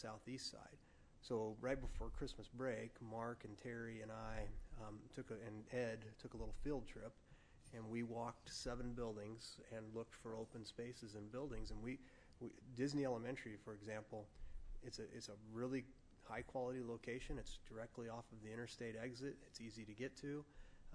southeast side. So right before Christmas break, Mark and Terry and I and Ed took a little field trip, and we walked 7 buildings and looked for open spaces in buildings. And Disney Elementary, for example, it's a really high quality location. It's directly off of the interstate exit. It's easy to get to.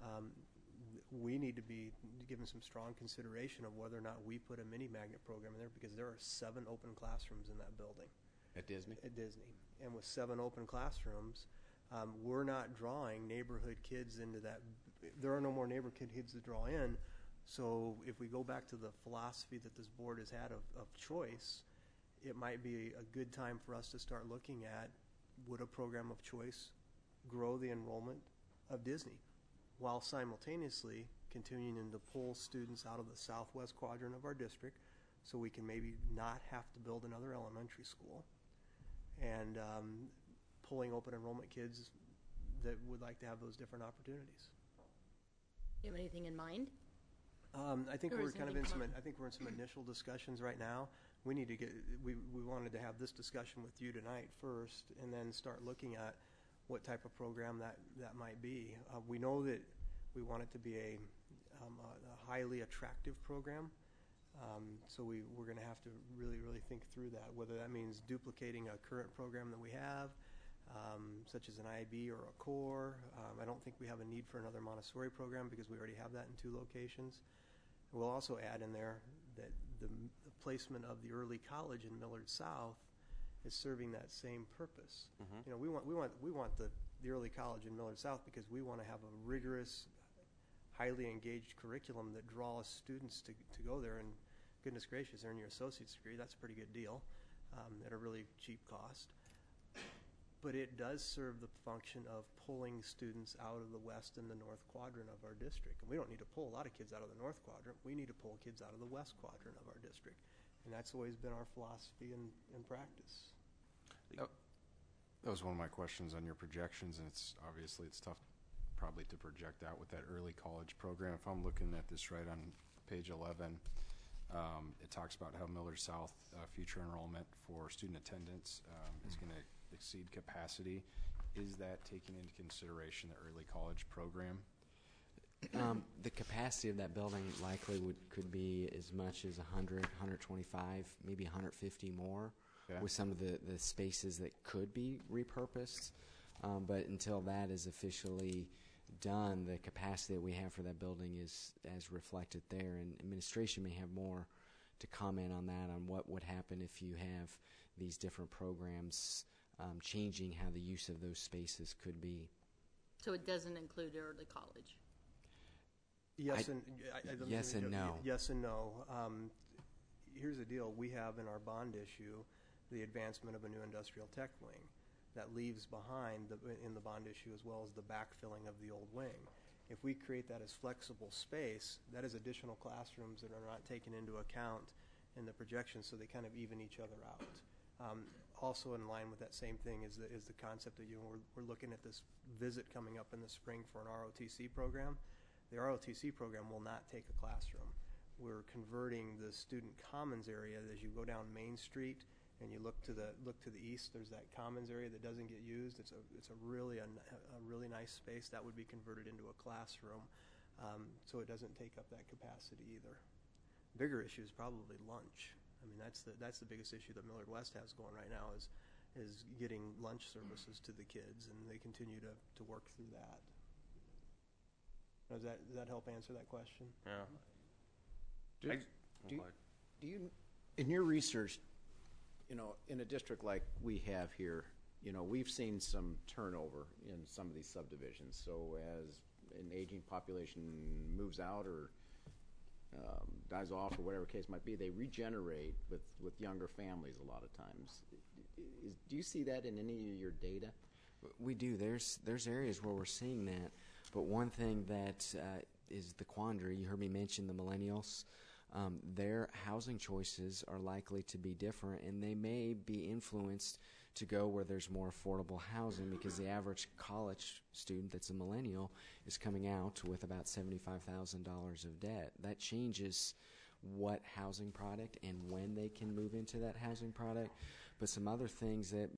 We need to be given some strong consideration of whether or not we put a mini magnet program in there, because there are 7 open classrooms in that building. At Disney? At Disney. And with 7 open classrooms, we're not drawing neighborhood kids into that. There are no more neighborhood kids to draw in. So if we go back to the philosophy that this board has had of choice, it might be a good time for us to start looking at, would a program of choice grow the enrollment of Disney, while simultaneously continuing to pull students out of the southwest quadrant of our district, so we can maybe not have to build another elementary school, and pulling open enrollment kids that would like to have those different opportunities. You have anything in mind? I think we're kind of in some. I think we're in some initial discussions right now. We need to get. We wanted to have this discussion with you tonight first, and then start looking at what type of program that might be. We know that we want it to be a highly attractive program. So we're going to have to really think through that, whether that means duplicating a current program that we have, such as an IB or a core. I don't think we have a need for another Montessori program, because we already have that in 2 locations. We'll also add in there that the placement of the early college in Millard South is serving that same purpose. Mm-hmm. You know, we want the early college in Millard South because we want to have a rigorous, highly engaged curriculum that draws students to go there. And goodness gracious, earn your associate's degree, that's a pretty good deal at a really cheap cost. But it does serve the function of pulling students out of the west and the north quadrant of our district. And we don't need to pull a lot of kids out of the north quadrant. We need to pull kids out of the west quadrant of our district. And that's always been our philosophy and practice. That was one of my questions on your projections, and it's tough probably to project out with that early college program. If I'm looking at this right on page 11, it talks about how Millard South future enrollment for student attendance is going to exceed capacity. Is that taking into consideration the early college program? The capacity of that building likely could be as much as 100, 125, maybe 150 more, okay, with some of the spaces that could be repurposed. But until that is officially done, the capacity that we have for that building is as reflected there. And administration may have more to comment on that, on what would happen if you have these different programs changing how the use of those spaces could be. So it doesn't include early college? Yes and no. Yes and no. Here's the deal. We have in our bond issue the advancement of a new industrial tech wing that leaves behind in the bond issue, as well as the backfilling of the old wing. If we create that as flexible space, that is additional classrooms that are not taken into account in the projections, so they kind of even each other out. Also in line with that same thing is the concept that we're looking at this visit coming up in the spring for an ROTC program. The ROTC program will not take a classroom. We're converting the student commons area. As you go down Main Street and you look to the east, there's that commons area that doesn't get used. It's a really nice space that would be converted into a classroom, so it doesn't take up that capacity either. Bigger issue is probably lunch. I mean, that's the biggest issue that Millard West has going right now is getting lunch services to the kids, and they continue to work through that. Does that help answer that question? Yeah. Do you, in your research, in a district like we have here, we've seen some turnover in some of these subdivisions. So as an aging population moves out or dies off or whatever case might be, they regenerate with younger families a lot of times. Do you see that in any of your data? We do. There's areas where we're seeing that. But one thing that is the quandary, you heard me mention the millennials. Their housing choices are likely to be different, and they may be influenced to go where there's more affordable housing, because the average college student that's a millennial is coming out with about $75,000 of debt. That changes what housing product and when they can move into that housing product. But some other things that